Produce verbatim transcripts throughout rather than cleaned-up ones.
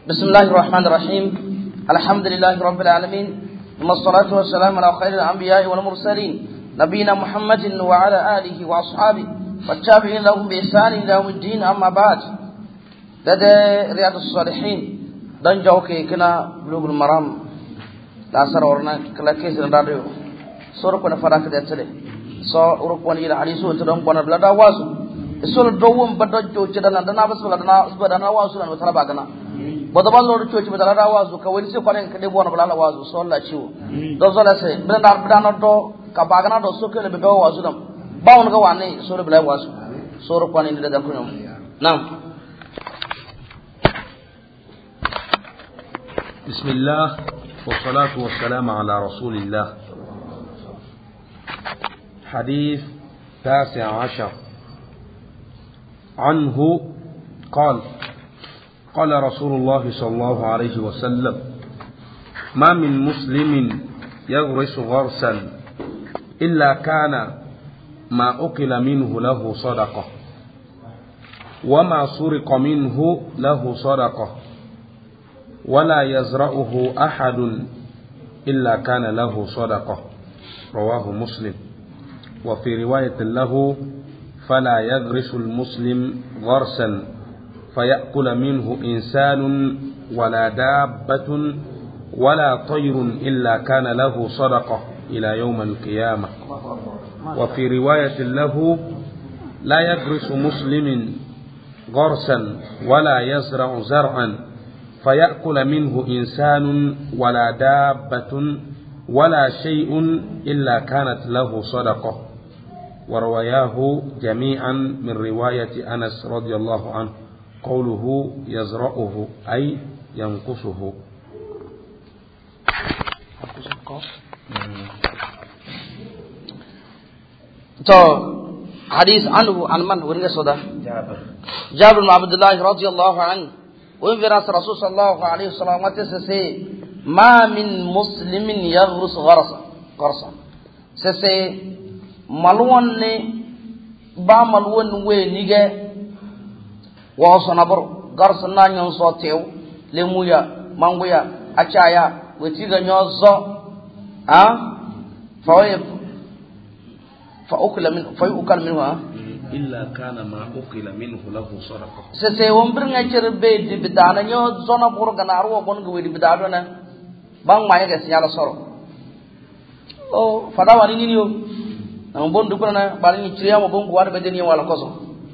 بسم الله الرحمن الرحيم الحمد لله رب العالمين ثم الصلاة والسلام على خير الأنبياء والمرسلين نبينا محمد وعلى آله وأصحابه والتابعين لهم بإحسان إلى يوم الدين. أما بعد لدى رياض الصالحين دنجوكي كنا بلوغ المرام لا سر ورنا كلا كيس الراديو سورك ونفراك ديتلي سو أورك وني الحديث وتدوم بنا بلدا واسو سول دوم بدو جدنا دنا بس بدنا بدنا واسو لنا وترى بعدنا بدبان لور چوچ بدلا دا واسو كوين سي كونن كدي بون بلا واسو سو لا چيو دو زلا سي بدنا بدنا دو كباغنا دو سوكل بدو واسو دم باون ga wane سور بلا واسو سور كوني دا كنيم نعم. بسم الله والصلاة والسلام على رسول الله. حديث تاسع عشر عنه قال قال رسول الله صلى الله عليه وسلم ما من مسلم يغرس غرسا إلا كان ما أكل منه له صدقة وما سرق منه له صدقة ولا يزرعه أحد إلا كان له صدقة. رواه مسلم. وفي رواية له فلا يغرس المسلم غرسا فيأكل منه إنسان ولا دابة ولا طير إلا كان له صدقة إلى يوم القيامة. وفي رواية له لا يغرس مسلم غرسا ولا يزرع زرعا فيأكل منه إنسان ولا دابة ولا شيء إلا كانت له صدقة. ورواياه جميعا من رواية أنس رضي الله عنه قوله يزرعه أي ينقصه. تو حديث عنه عن من ورنا صدا جابر جابر بن عبد الله رضي الله عنه وإن راس رسول صلى الله عليه وسلم تسسي ما من مسلم يغرس غرسا غرسا سسي ملون با ملون وي نيجه وصنبر غرس نانيون صوتيو لمويا مانغويا اشايا وتيغا نيوزو ها فويف فأكل من فيأكل منه إلا كان ما أكل منه له صدقة. سسي ومبرنا جربي دي بدانا نيو زونا بورغا نارو بون غوي دي بدادونا بان ما يغس يالا سورو او فدا واني نيو نام بون دكنا بالي تريا مو بون غوار بدني ولا كوسو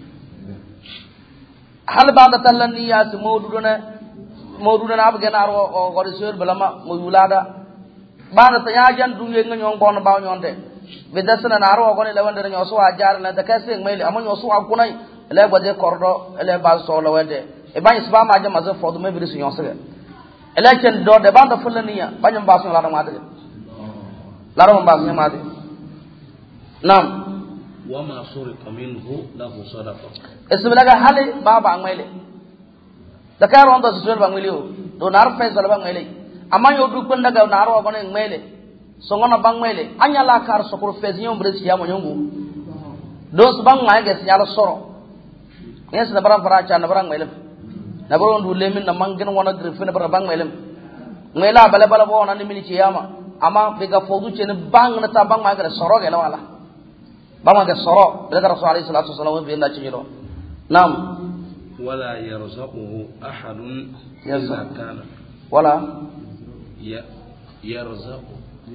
هل بعد تلني يا سمودنا مودنا ابغا نارو غوري سور بلما مولادا بعد تياجان دويه نيون بون باو نيونde bidasna naro gone lawande nyo so ajar na takase ngmeli amonyo so akunai ele gode kordo ele bal so lawande e ban isba ma jama zo fodu me biris nyo sege ele ken do de banda fulaniya banyam basu la ma de la ro basu ma de nam wama suriqa minhu lahu sadaqa isbilaga hali baba ngmeli dakar on do so ba ngmeli do nar fe so ba ngmeli amanyo du kun daga naro gone ngmeli songona bang mele anya la kar sokro fezion bresi ya monyongu dos bang ma ge siala soro yes na bara fara cha na bara mele na bara ndu lemin na mangen wona grife na bara bang mele mela bala bala bo na ni mini ciyama ama be ga fodu che ne bang na ta bang ma ge soro ge la wala bang ma ge soro be ga rasul alayhi salatu wasallam be na chiro nam wala yarzuquhu ahadun illa kana wala ya yarzuqu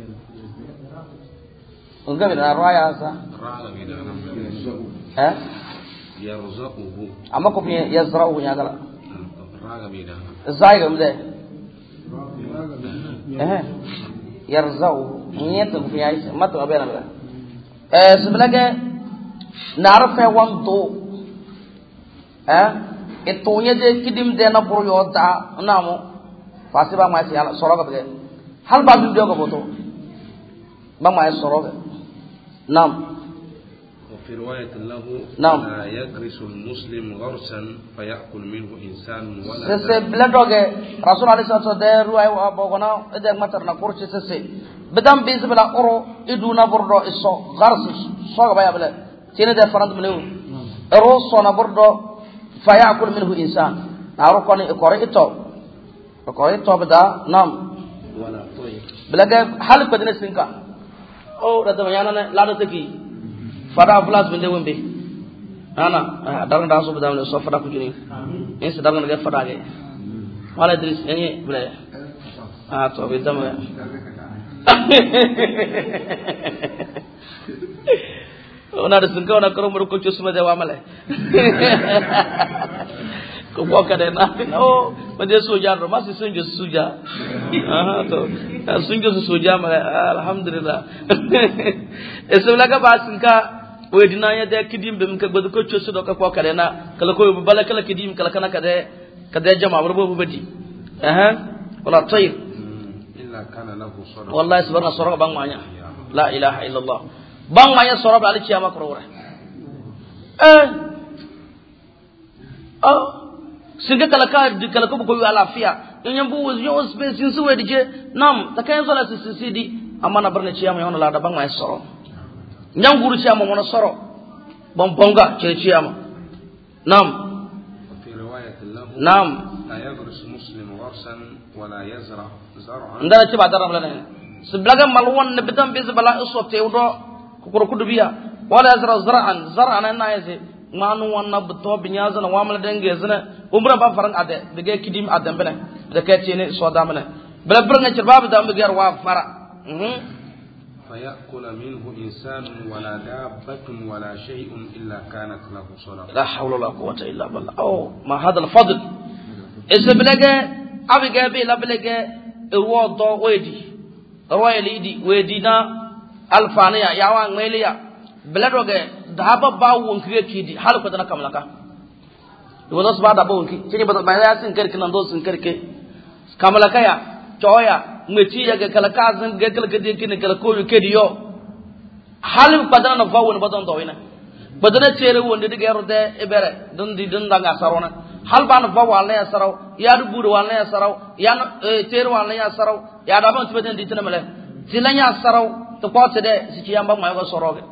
enggak beda raya sa raya beda eh yarzuquhu amma ko fi yazra'uhu ya gala raya beda zai ga mde eh yarza'u niyatu fi aisha matu abena bela eh sebenarnya narfe wanto eh itu nya de kidim de na buru yota namo pasti ba ma si ala soroga be hal ba bi de ko boto ba ma soroga nam وفي رواية له نعم لا يغرس المسلم غرسا فيأكل منه إنسان ولا سسي بلدوغي رسول الله صلى الله عليه وسلم رواية وابوغنا إذا متر نقرش سسي بدم بيز بلا أورو إدونا بردو إسو غرس سوغ بايا بلا تيني دي فرند مليو روسو نبردو فيأكل منه إنسان نارو كوني إكوري إتو ko ay to bada nam ولا طير belaga hal ko dina sinka o da yana na lado taki fada plus binde wombe ana daran da so bada so fada ko jini in sa daran ga fada ge wala idris yani bele ah to be dama ona da sinka ona karo mu ko chusma de wa male ko ko kada na o bade soja ro masu sunjo soja aha to sunjo soja male alhamdulillah esula ka basinka we dinanya de kidim be mka godu ko chusu do ka ko kada na kala ko bala kala kidim kala kana kada kada jama ro bo badi aha wala tayr illa kana lahu sadaqa wallahi subhana sadaqa bang manya la ilaha illallah bang manya sadaqa ali kiyama ko re eh oh singa kala ka kala ko ko alafiya yan bu yo space sin suwe dije nam takay zola si sidi amana barne ciyama yon la da bang may soro nyam guru ciyama wona soro bon bonga ci ciyama nam fi riwayat lahu nam la yadrus muslim gharsan wala yazra zar'an ndara ci ba dara la ne siblaga malwon ne bitam bis bala isote udo ko ko kudubiya wala yazra zar'an zar'an na yaze manu wanna buto binyaza na wamala denge zina umra ba faran ade de kidim adam bene de ketine so damane bla branga ci babu dam be gar wa fara mhm فيأكل منه إنسان ولا دابة ولا شيء إلا كانت له صدقة لا حول ولا قوة إلا بالله أو ما هذا الفضل إذا بلغة أبي جابي لا بلغة الوضع ويدي رويليدي ويدينا الفانية يوان ميليا بلغة دابا باو ونكري كيدي حال كتنا كملكا يوضع سبعة دابا ونكي تيجي بدل ما ياسين كرك نندوس كرك كملكا يا تويا meti ya ga kala kazan ga kala kadi kin kala ko yu kediyo halim badana na fawo badon do ina badana tere wonde diga yorde ibere dun di dun danga sarona hal ban fawo Allah ya saraw ya du buru Allah ya saraw ya tere Allah ya saraw ya da ban tibeten di tinamale silanya saraw to ko tede siki yamba ma ga soroge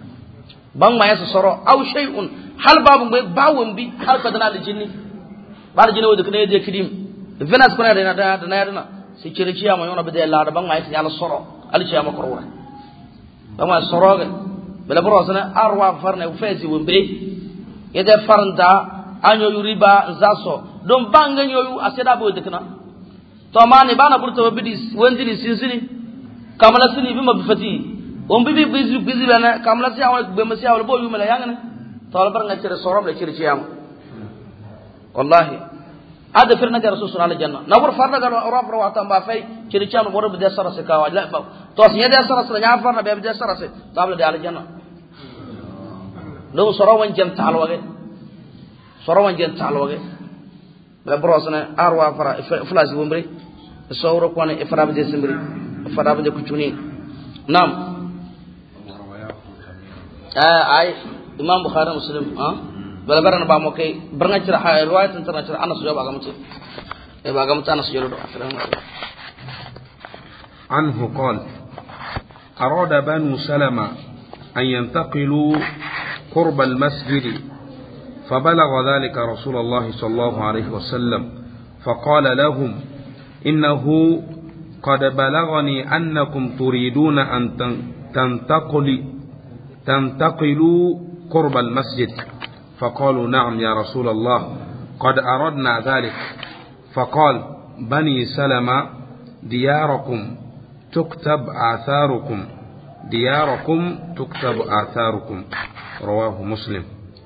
bang ma ya soro aw shay'un hal babu be bawon bi hal badana li jinni bar jinni wode kene de kidim venas ko na da da na si kiriciya ma yona bede la da bang ma yala soro ali ciya ma korwa bang ma soro ga bela bro sana arwa farne ufezi wembe yede farnda anyo yuriba zaso don banga nyoyu aseda bo dekna to mani bana burto bidis wendini sinsini kamala sini bima bifati on bibi bizi bizi bana kamala siya wa be masiya wala bo yumela yangane to ala bar nga cire soro le kiriciya ma wallahi هذا فرنا جرى رسول الله الجنة نور فرنا جرى أوراق رواتهم بافي كريشان ورب بدي أسرع سكوا لا توصي يدي أسرع سلا نعرف فرنا بيبدي أسرع سك قبل دي على الجنة لو سروا وين جن تعال وجه سروا وين جن تعال وجه ببراسنا أروى فرا فلاس بومبري الصورة كونه إفراد بدي سمبري إفراد بدي كتوني نعم آه أي إمام بخاري مسلم آه bala barana ba mo kay baranga ci ha riwayat tan ci anas yo bagam ci e bagam tan anas yo do عنه قال أراد بنو سلمة أن ينتقلوا قرب المسجد فبلغ ذلك رسول الله صلى الله عليه وسلم فقال لهم إنه قد بلغني أنكم تريدون أن تنتقلوا تنتقلوا قرب المسجد فقالوا نعم يا رسول الله قد أردنا ذلك فقال بني سلمة دياركم تكتب آثاركم دياركم تكتب آثاركم رواه مسلم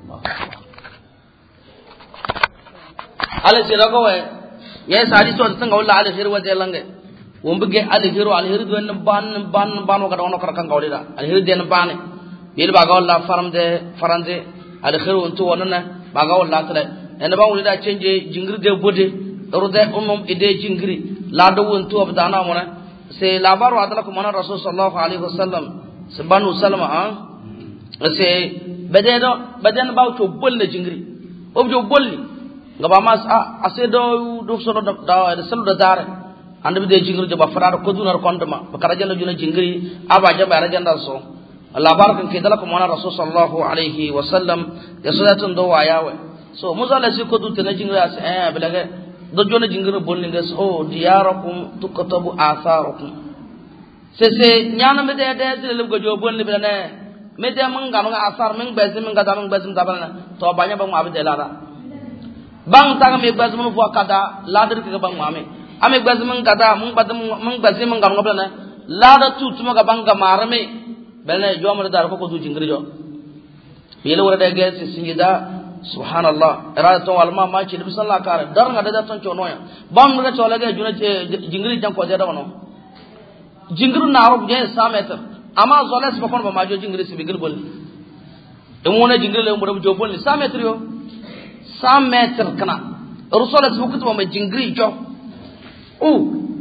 على سيركوا يا سادي سو تنغ ولا على سير وجه لانغ ومبغي على سير على سير دون بان بان بان وكذا ونو كركان غوليدا على سير دين بان يل باغول لا فرم دي فرانزي ada khairu untu wonana baga walla tale en ba wuli da change jingri de bode rode umum ide jingri la do untu abdana mona se labaru adala ko mona rasul sallallahu alaihi wasallam se banu salama ah se bededo beden ba to bolle jingri objo bolli ngaba mas a ase do do so do da da salu da dare ande be jingri de ba fara ko dunar kondama ba karajanna juna jingri aba jaba rajanda so labar kan ke dala ko mona rasul sallallahu alaihi wasallam ya sudatun do wayawe so muzala si ko du tana jingra as eh belaga do jona jingir bolli nges o diyarakum tukatabu atharukum sese nyana me de de sele go jo bolli be ne me de mun ga nga asar mun bezim mun ga da mun bezim da bana to banya ba mu abide lara bang tang me bezim mun fo kada ladir ke bang mame ame bezim mun kada mun badum mun bezim mun ga nga bana lada tu tuma ga bang ga marame bele jo mo da ko du jingir jo yele wora de ge singida subhanallah era to alma ma ci nabi sallallahu alaihi wasallam dar nga da ton chono ya bam nga chola ge juna jingiri jang ko jeda wono jingiru na arab je sameter ama zoles bakon ba ma jo jingiri si bigir bol e mo na jingiri le mo jo bol ni sameter yo sameter kana rusulas bukut ba ma jingiri jo o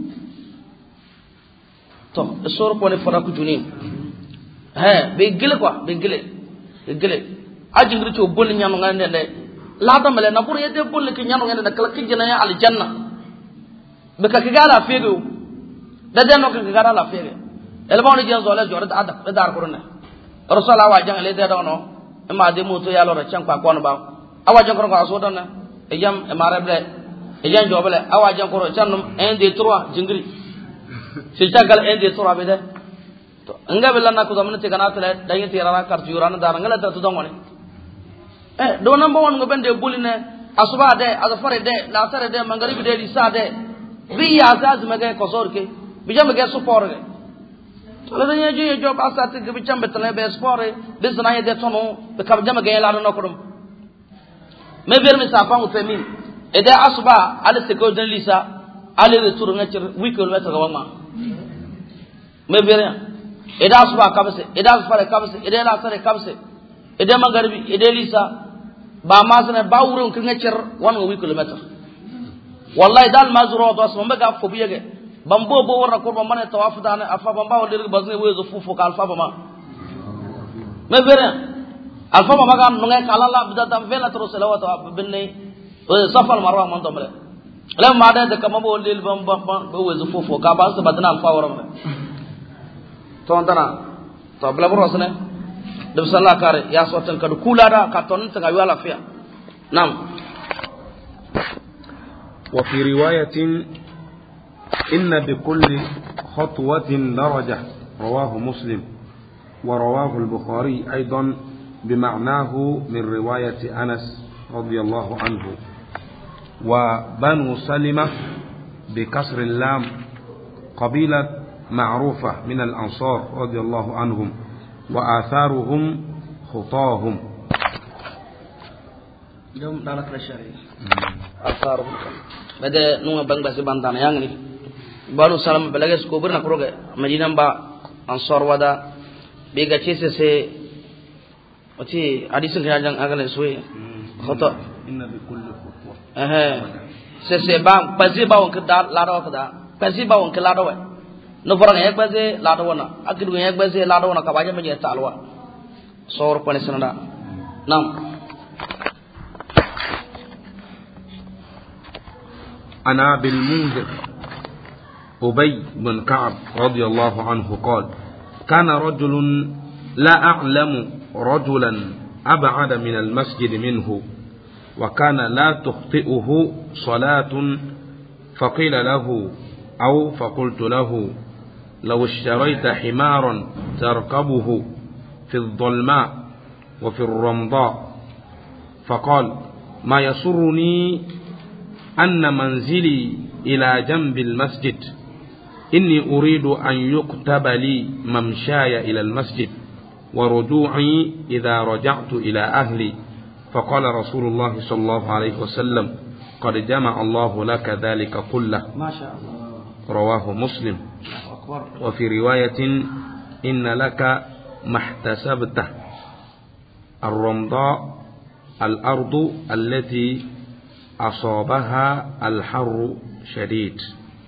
to sor ko ne fara ku juni he bigile quoi bigile bigile ajingri to bol nyanu ngane le lada mele na bur yede bol ki nyanu ngane na kala ki jina ya aljanna be ka kigala fego da jano ka kigala la fego el bawni jen zole jore da da dar kuruna rasul awa jang le de dono e ma de muto ya lora chan kwa kono ba awa jang ko aso donna e jam e marabre e jang jobele awa jang ko chan un deux trois jingri se chagal un deux trois be de to nga bella na ko zamne te kana tele dayi tirara kar jurana dar ngala ta to dongone eh do number one ngo bende buline asuba de azfare de lasare de mangaribi de isa de bi azaz mege kosor ke bijam ge support ge to la nya je job asat ge bijam betale be sport de zana ye de tono be ka bijam ge la no kodum me ver mi sa fa ngo femin e de asuba ale se ko de lisa ale retour nga ci huit kilomètres ga wama me ver e da asuba kabse e da asfare kabse e de lasare kabse e de mangaribi e de lisa ba masana ba wuron kin ngacir wan wi kilometer wallahi dal mazuro do so mega fo biyege bambo bo wora ko bamane tawaf dana afa bamba wadir bazne wezo fufu ka alfa bama me bere alfa bama ga no ngai kala la bidata vela tro salawat binne safal marwa mon to mele la ma da de kama bo lil bamba bo wezo fufu ka ba sa badana alfa wora me to antana to bla bro sene de sallallahu kare ya sotan kadu kulada ka ton ta ga wala fiya nam wa fi riwayatin inna bi kulli khatwatin daraja rawahu muslim wa rawahu al-bukhari aidan bima'nahu min riwayati anas radiyallahu anhu wa banu salima bi kasr al-lam qabila ma'rufa min al-ansar radiyallahu anhum وآثارهم خطاهم يوم دالك الشرعي آثارهم بده نوع بنك بس بندان yang ni baru salam belagas kubur nak roge Madinah ba ansar wada bega chese se oti hadis yang agan suwe khata inna bi kulli khutwa eh se se ba pasi ba on kada lado kada pasi ba on kada wa no farang ek baze lado wana akidu ek baze lado wana kabaja me jeta alwa sor pane sanada nam ana bil munzir ubay bin ka'b radiyallahu anhu qala kana rajulun la a'lamu rajulan ab'ada min al masjid minhu wa kana la tukhti'uhu salatun faqila lahu aw faqultu lahu لو اشتريت حمارا تركبه في الظلماء وفي الرمضاء فقال ما يسرني أن منزلي إلى جنب المسجد إني أريد أن يكتب لي ممشاي إلى المسجد ورجوعي إذا رجعت إلى أهلي فقال رسول الله صلى الله عليه وسلم قد جمع الله لك ذلك كله ما شاء الله رواه مسلم وفي رواية إن لك ما احتسبته الرمضاء الأرض التي أصابها الحر شديد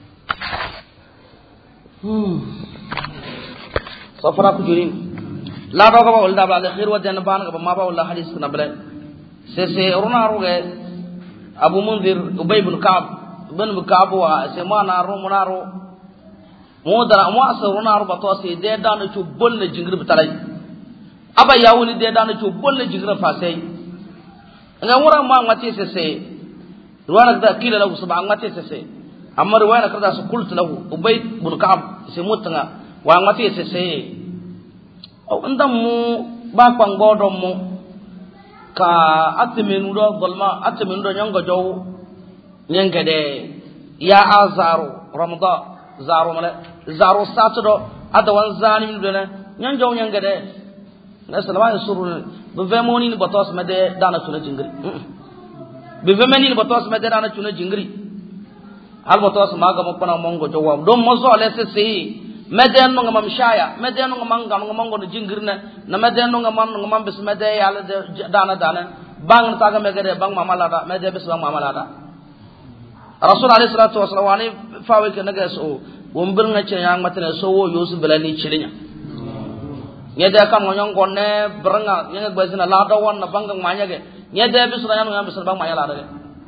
صفرا كجورين لا روغا ولا بعد خير ودنا بان ما با ولا حديث نبل سي رونا روغا أبو منذر أبي بن كعب بن كعب وسمانا رومنارو modara mo asaruna arba to se de dana ci bolle jingir bitalay aba yawuni de dana ci bolle jingir fasay nga wura ma ngati se se ruwana da kila lahu sab'a ngate sese amma ruwana kada su kultu lahu ubay bin ka'ab se mutanga wa ngate sese o ndam mu ba kwangodo mu ka atminu do dolma atminu do nyanga jow nyanga de ya azaru ramadan zaro mala zaro satudo adawan zanim do na nyanga jow nyanga de na salama suru be vemoni ni batos mede dana tuna jingri be vemeni ni batos mede dana tuna jingri al batos maga mo pana mongo jowa do mo zo le se se meden no ngam shaya meden no ngam ngam ngam no jingirna na meden no ngam ngam bis mede yalla dana dana bang ta ga megede bang mamala da mede bis bang mamala da rasul alayhi salatu wasallam wani fawe ke naga so wombir nga che yang matene so wo yusuf belani chilinya nyede kam ngong gonne branga nyanga gbazina la do won na bangang manyage nyede bis ra ngam bis bang mayala da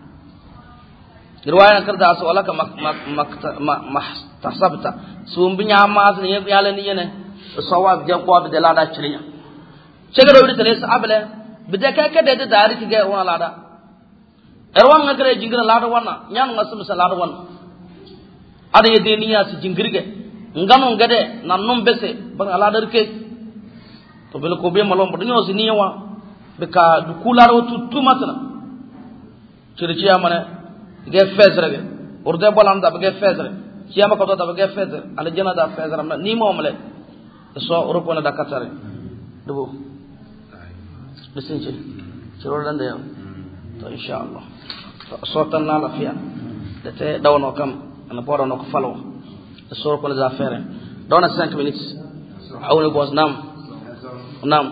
riwaya karda so wala ka mak mak tasabta sumbi nyama ne yala ni yene sawab je ko be la da chirinya chega do tele sabale bidaka ka de dari ti ge wona la da erwan ngare jingira la da wona nyang ngasum sa la da wona ada yede niya si jingirge ngano ngade nannum bese bang ala dar ke to bel ko be malom bodnyo si niya wa be ka du kularo tu tumatna chirichi amane ge fezre ge urde bolam da ge fezre kiyama ko da ge fezre ala jana da fezre ni momle so europe na da katare dubo bisinche chiro dan da to inshallah so tan la lafiya da te dawno kam ana poro no ko falo so ko la affaire dona cinq minutes awne boss nam nam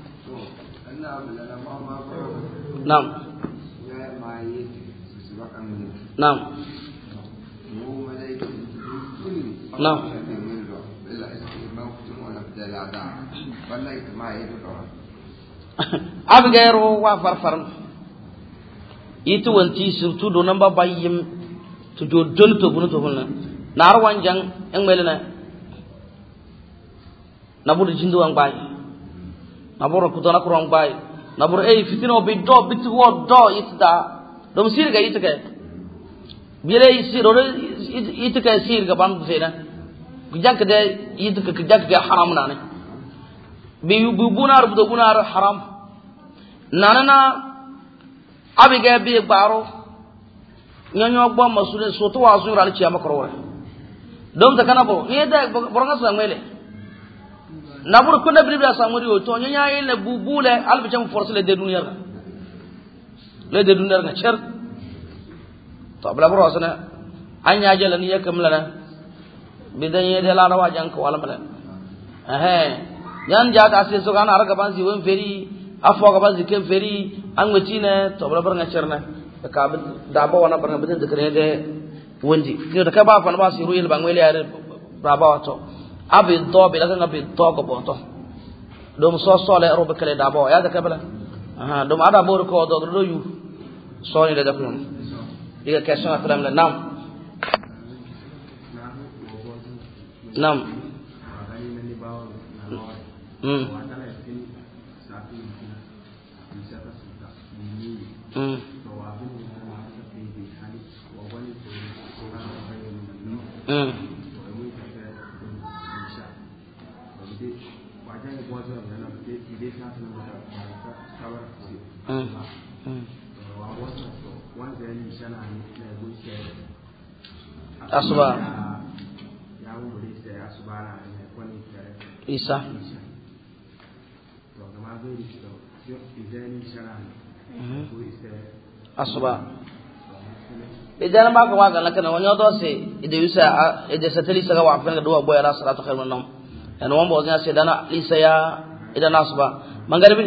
nam نعم نعم abgero wa farfar itu wanti surtout do namba bayim to do don to bunu to bunu nar wanjang en melena naburu jindu wang bay naburu kutana kurang bay naburu ei fitino bi do bit wo do itda dom sirga itga bire isir ore itga sirga ban sena gujak de itga gujak ga haram nane bi bunar bu bunar haram nanana abiga bi baro nyonyo gbo masule soto wa su ral ci amakro dom ta kana bo ni da boronga sa mele nabur ko na bibla sa muri o to nyonya ile bubule albi jam force le de dunya le de dunya na cher to bla bro asana anya jela ni yakam la bidan ye de la rawa jang ko wala mala eh yan ja ta se so kana arga ban si won feri afo ga ban zikem feri an mutine to bla bro nga cherna ka da ba wana barna bidan de kare de wondi ni da ka ba fa na ba si ruyel ban wele yare ba ba to abi do bi la nga bi to ko bo to dum so so le ro be kale da bo ya da ka bala aha dum ada bo ko do do yu so ni da kun diga question afram la nam nam hmm hmm hmm asuba isa asuba idan ba ka waga lakana wanyo do se ide yusa ide sateli saga wa afan do boy ala salatu khairun nam en won bo nya se dana isa ya idan asuba mangarbi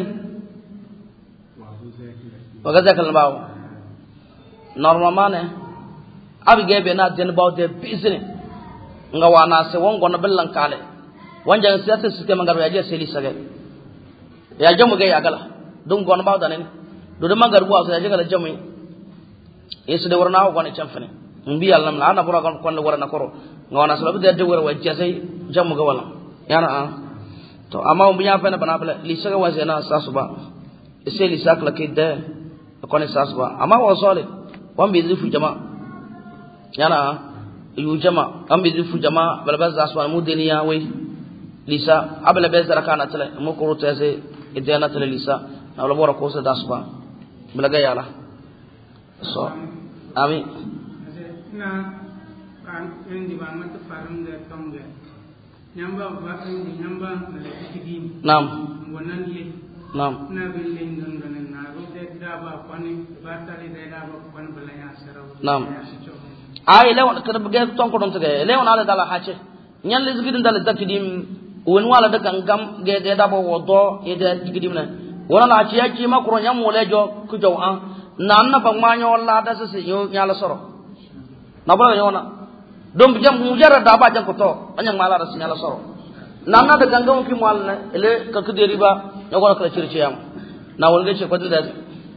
waga zakal bawo normalement abige be na den bawo de business nga wana se won gona bellan kale wanja siyasa system ngar ya je seli saga ya jamu ge ya gala dum gona bawo danen do de mangar bo ya je gala jamu yesu de warna ko ne chamfane mbi yalla nam na bura kon kon warna koro ngona so de de war wajja sai jamu ga wala yana a to amma mbi ya fana bana bala li saga wajena sasuba ise li sakla kidde ko ne sasuba amma wa sole wan bi zifu jama yana yu jama an bi zifu jama balbaz aswan mudeniya wai lisa abla bezara kana tale mo ko tese idana tale lisa na wala bora ko sa dasba balaga yala so ami na kan endi ba mat faram de tomge nyamba ba endi nyamba na tikidi nam wonan ye nam na bilin don don na ro de da ba kwani ba tali de da ba kwan balaya saraw nam ay lewon kada bege ton ko don tege lewon ala dala hache nyan le zigidin dala dakidim won wala da gangam ge de da bo wodo ye de tigidim na wona na ci yaki ma kuro nyam wole jo ku jaw an nan na bang ma nyo la da se yo nyala soro na ba yona dom jam mujara da ba jang ko to anyang mala da nyala soro nan na da gangam ki mal na ele ka ku de riba yo ko ka circi yam na wol ge ce ko da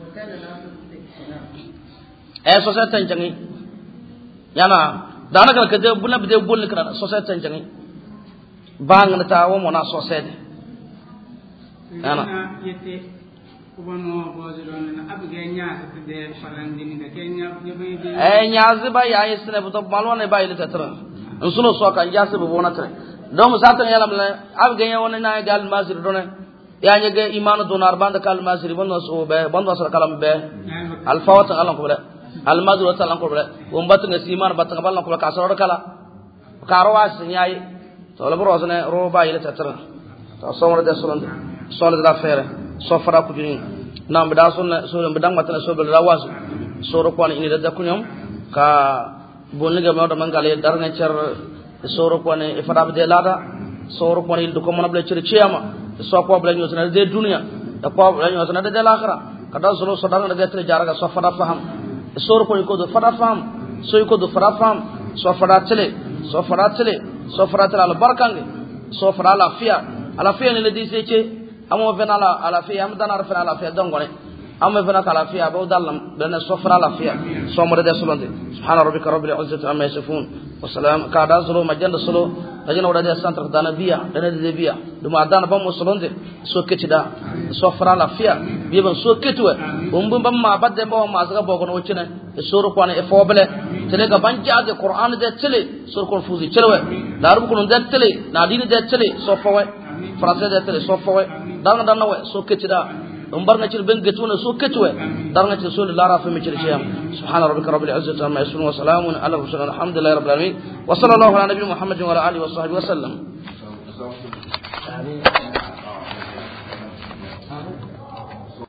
e so sa tan jangi yana dana ka ka de buna de bol kana so sa tan jangi bang na ta wo mo na so sa ana yete kubano bozron na abge nya de farandini de kenya yebe de eh nyazi ba ya yesne buto malwane ba ile tatra nsuno so kan jase bo bona tre dom satan yalam le abge nya wona na gal masir done ya nyege imanu donar banda kal masir bono so be bondo so kalam be al fawta alan ko be al madru talan ko be won bat nga siman bat nga balan ko ka so kala karo was nyaay to la bro sone ro ba ile tatra to so mo de solon solid la fere so fara ku jini nam da sunna so be dang matana so be la wasu so ro ko ni da da kunyum ka bonni ga mawda mangale dar nga cer so ro ko ni ifada be lada so ro ko ni du ko mona ble cer ciyama so ko ble ñu sona de dunya da ko ble ñu sona de l'akhirah kada so so dar nga de tere jaraga so fada faham so ro ko ni ko do fada faham so ko do fada faham so fada tele so fada tele so fada tele al barkange so fada la fiya ala fiya ni le di sece amo vena la ala fiya am dana rafena ala fiya dongone amo vena kala fiya ba dalam bena sofra ala fiya so mo de solonde subhana rabbika rabbil izzati amma yasifun wa salam ka da solo majanda solo dajina wada de centre dana biya dana de biya duma dana ba mo solonde so ketida sofra ala fiya bi ban so ketwe umbu bam ma badde ba ma zaga bogo no cine suru ko ne e foble tele ga banja de qur'an de tele sur ko fuzi celwe daru ko de tele na dini de tele so fowe français de tele so fowe danga dana we so ketida umbar na ci ben getuna so ketwe danga ci so la rafa mi ci ciyam subhana rabbika rabbil izzati amma yasifun wa salamun ala mursalin alhamdulillahi rabbil alamin wa sallallahu ala nabiyyina muhammadin wa ala alihi wa sahbihi wa sallam